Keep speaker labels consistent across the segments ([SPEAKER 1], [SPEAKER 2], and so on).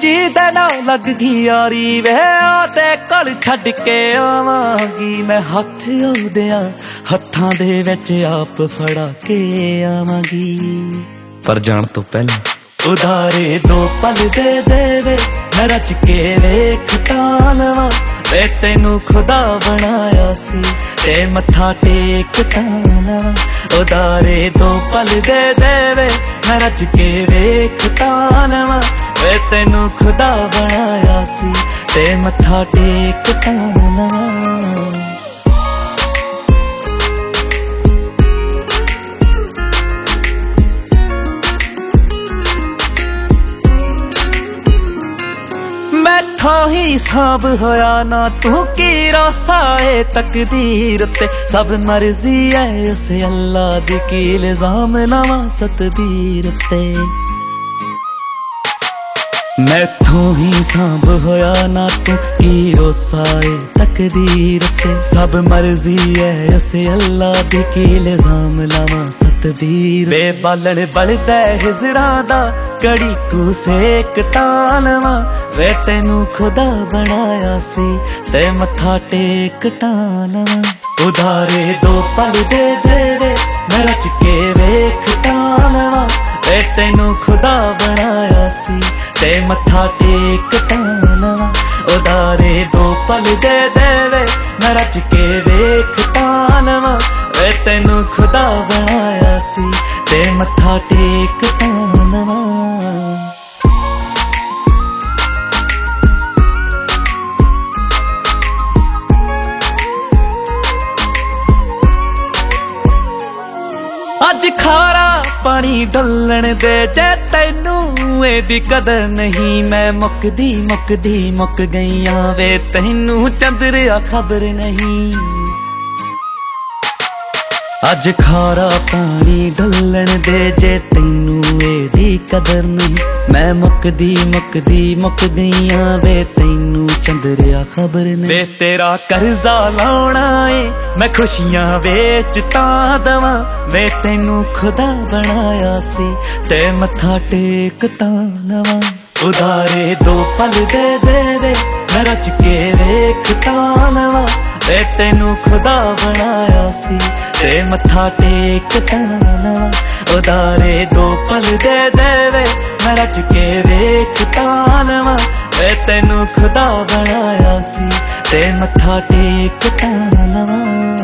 [SPEAKER 1] जी दे नाल लग गई यारी वे आते कल छड्ड के आवांगी मैं हथ ओदियां हत्थां दे विच आप फड़ा के आवांगी पर जान तो पहला उधारे दो पल दे वे मैं रच के वेख तां लवां वे तैनू खुदा बनाया सी ते मत्था टेक तां लवां उधारे दो पल दे वे मैं रच के वेख तां लवां वे तैनू खुदा बनाया सी ते मत्था टेक तां लवां। मैथों ही साब होया ना तू की रोसाए तकदीर ते सब मर्जी है उस अल्लाह दी की इल्जाम लावां सतबीर ते मैथों ही सांभ होया ना तू की रोसाए तकदीर ते सब मर्जी है उस अल्लाह दी की इल्जाम लावां सतबीर वे बालण बलदा हिजरां दा कड़ी कू सेक तां लवां वे तैनू खुदा बनाया सी ते मत्था टेक तां लवां उधारे दो पल दे वे मैं रच के वेख तां लवां वे तैनू खुदा बनाया सी ते मत्था टेक तां लवां उधारे दो पल दे वे मैं रच के वेख तां लवां वे तैनू खुदा बनाया सी ते मत्था टेक तां लवां। अज खारा पानी डोलण दे जे तैनू एदी कदर नहीं मैं मुकदी मुकदी मुक गईयां वे तैनू चंद्रिया खबर नहीं अज खारा पानी डोलण दे जे तैनू एदी कदर नहीं मैं मुकदी मुकदी मुक गईयां वे तैनू चंद्रिया खबर नहीं वे तेरा कर्जा लाउणा ए मैं खुशियां वेच तां दवां वे तैनू खुदा बनाया सी ते मत्था टेक तां लवां उधारे दो पल दे वे मैं रच के वेख तां लवां वे तैनू खुदा बनाया सी ते मत्था टेक तां लवां उधारे दो पल दे वे मैं रच के वेख तां लवां वे तैनू खुदा बनाया सी ते मत्था टेक तां लवां।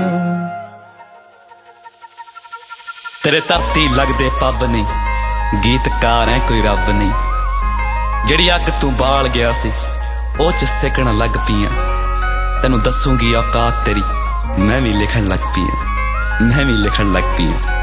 [SPEAKER 1] तेरे धरती लगदे पब नहीं गीतकार है कोई रब नहीं जिहड़ी अग तू बाल गया सी ओ च सिकण लग पियां तैनू दसूंगी औकात तेरी मैं भी लिखण लग पियां मैं भी लिखण लग पियां।